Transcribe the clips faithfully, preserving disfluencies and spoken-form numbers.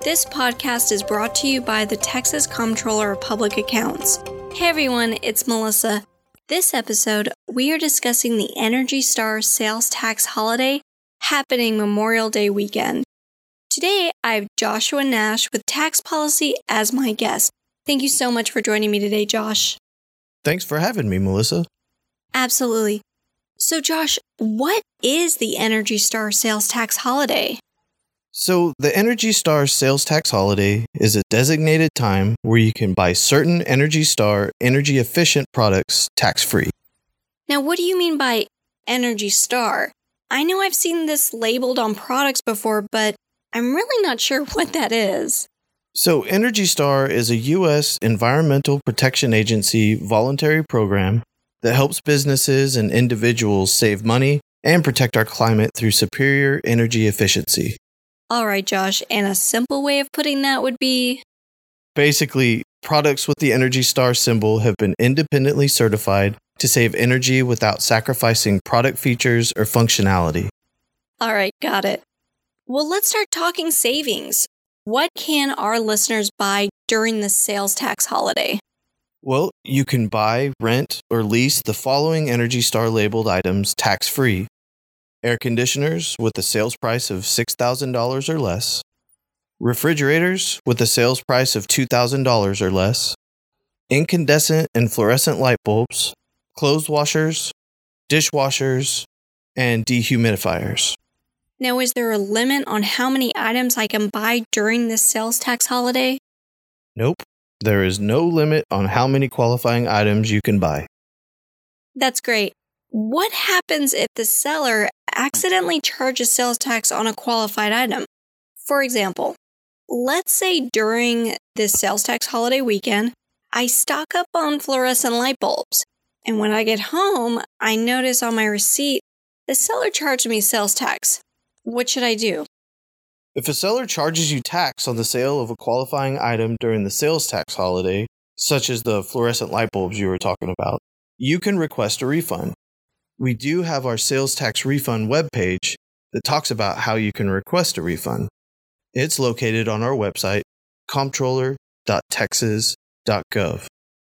This podcast is brought to you by the Texas Comptroller of Public Accounts. Hey everyone, it's Melissa. This episode, we are discussing the Energy Star sales tax holiday happening Memorial Day weekend. Today, I have Joshua Nash with Tax Policy as my guest. Thank you so much for joining me today, Josh. Thanks for having me, Melissa. Absolutely. So Josh, what is the Energy Star sales tax holiday? So the Energy Star sales tax holiday is a designated time where you can buy certain Energy Star energy efficient products tax-free. Now, what do you mean by Energy Star? I know I've seen this labeled on products before, but I'm really not sure what that is. So Energy Star is a U S Environmental Protection Agency voluntary program that helps businesses and individuals save money and protect our climate through superior energy efficiency. All right, Josh, and a simple way of putting that would be? Basically, products with the Energy Star symbol have been independently certified to save energy without sacrificing product features or functionality. All right, got it. Well, let's start talking savings. What can our listeners buy during the sales tax holiday? Well, you can buy, rent, or lease the following Energy Star labeled items tax-free. Air conditioners with a sales price of six thousand dollars or less, refrigerators with a sales price of two thousand dollars or less, incandescent and fluorescent light bulbs, clothes washers, dishwashers, and dehumidifiers. Now, is there a limit on how many items I can buy during this sales tax holiday? Nope. There is no limit on how many qualifying items you can buy. That's great. What happens if the seller accidentally charges sales tax on a qualified item? For example, let's say during this sales tax holiday weekend, I stock up on fluorescent light bulbs, and when I get home, I notice on my receipt the seller charged me sales tax. What should I do? If a seller charges you tax on the sale of a qualifying item during the sales tax holiday, such as the fluorescent light bulbs you were talking about, you can request a refund. We do have our sales tax refund webpage that talks about how you can request a refund. It's located on our website, comptroller dot texas dot gov.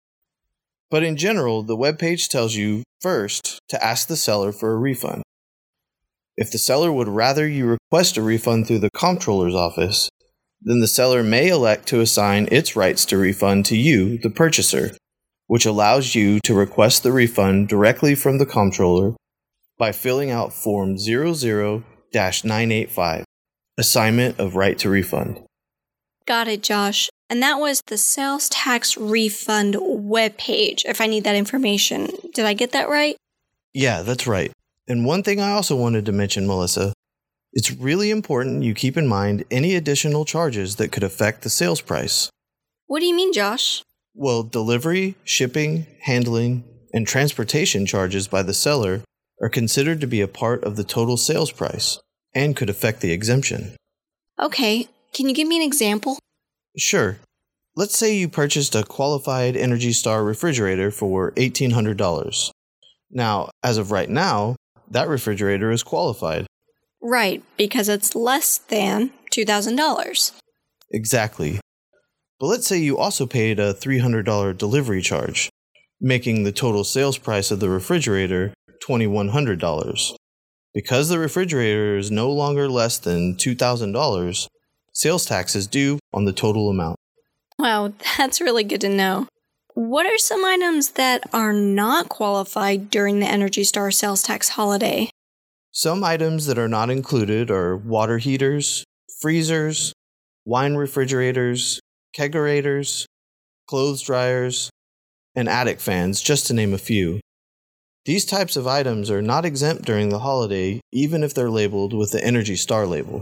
But in general, the webpage tells you first to ask the seller for a refund. If the seller would rather you request a refund through the comptroller's office, then the seller may elect to assign its rights to refund to you, the purchaser, which allows you to request the refund directly from the comptroller by filling out Form zero zero dash nine eight five, Assignment of Right to Refund. Got it, Josh. And that was the sales tax refund webpage, if I need that information. Did I get that right? Yeah, that's right. And one thing I also wanted to mention, Melissa, it's really important you keep in mind any additional charges that could affect the sales price. What do you mean, Josh? Well, delivery, shipping, handling, and transportation charges by the seller are considered to be a part of the total sales price and could affect the exemption. Okay, can you give me an example? Sure. Let's say you purchased a qualified Energy Star refrigerator for eighteen hundred dollars. Now, as of right now, that refrigerator is qualified. Right, because it's less than two thousand dollars. Exactly. But let's say you also paid a three hundred dollars delivery charge, making the total sales price of the refrigerator two thousand one hundred dollars. Because the refrigerator is no longer less than two thousand dollars, sales tax is due on the total amount. Wow, that's really good to know. What are some items that are not qualified during the Energy Star sales tax holiday? Some items that are not included are water heaters, freezers, wine refrigerators, kegerators, clothes dryers, and attic fans, just to name a few. These types of items are not exempt during the holiday, even if they're labeled with the Energy Star label.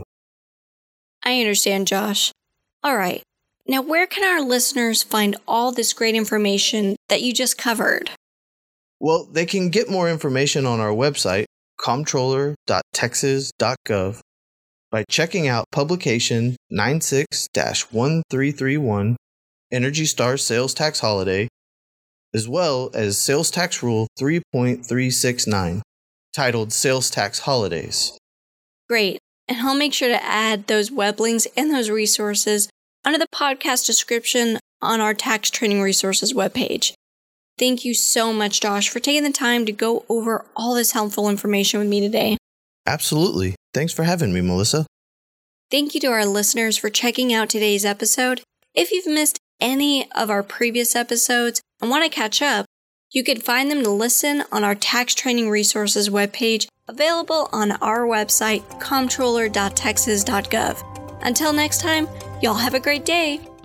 I understand, Josh. All right. Now, where can our listeners find all this great information that you just covered? Well, they can get more information on our website, comptroller dot texas dot gov, by checking out publication ninety-six dash one three three one, Energy Star Sales Tax Holiday, as well as Sales Tax Rule three point three six nine, titled Sales Tax Holidays. Great. and I'll make sure to add those web links and those resources under the podcast description on our Tax Training Resources webpage. Thank you so much, Josh, for taking the time to go over all this helpful information with me today. Absolutely. Thanks for having me, Melissa. Thank you to our listeners for checking out today's episode. If you've missed any of our previous episodes and want to catch up, you can find them to listen on our Tax Training Resources webpage, available on our website, comptroller dot texas dot gov. Until next time, y'all have a great day.